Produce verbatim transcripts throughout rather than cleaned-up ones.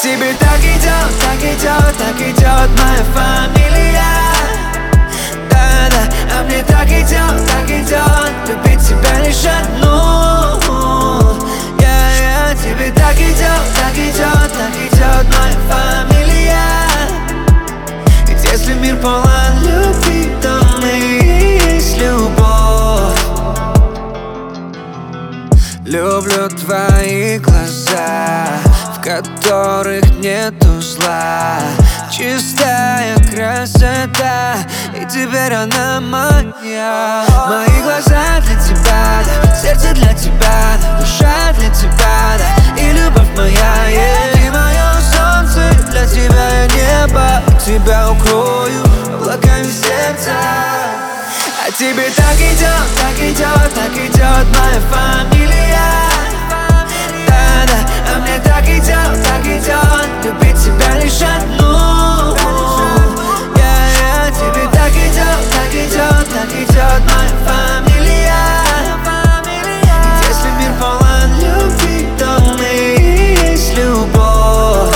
тебе так идет, так идет, так идет моя фамилия. Да-да, а мне так идет, так идет любить тебя лишь одну. Я, я, тебе так идет, так идет, так идет моя фамилия. Ведь если мир полон любви, то мы и есть любовь. Люблю твои глаза, в которых нету зла. Чистая красота, и теперь она моя. Мои глаза для тебя, да, сердце для тебя, да, душа для тебя, да, и любовь моя, yeah. Ты мое солнце, для тебя я небо, тебя укрою облаками сердца. А тебе так идет, так идет, так идет моя фамилия. Да-да, а мне так идет, так идет любить тебя лишь одну. Я, я, тебе так идет, так идет, так идет моя фамилия. Ведь если мир полон любви, то мы и есть любовь.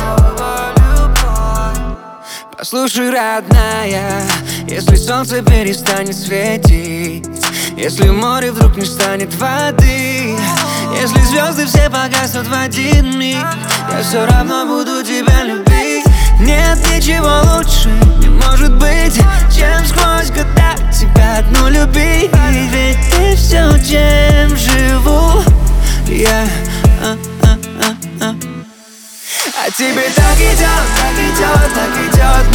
Послушай, родная, если солнце перестанет светить, если в море вдруг не станет воды, если звезды все погаснут в один миг, я все равно буду тебя любить. Нет ничего лучше, не может быть, чем сквозь года тебя одну любить. Ведь ты все, чем живу я. а, а, а, а. А тебе так идет, так идет, так идет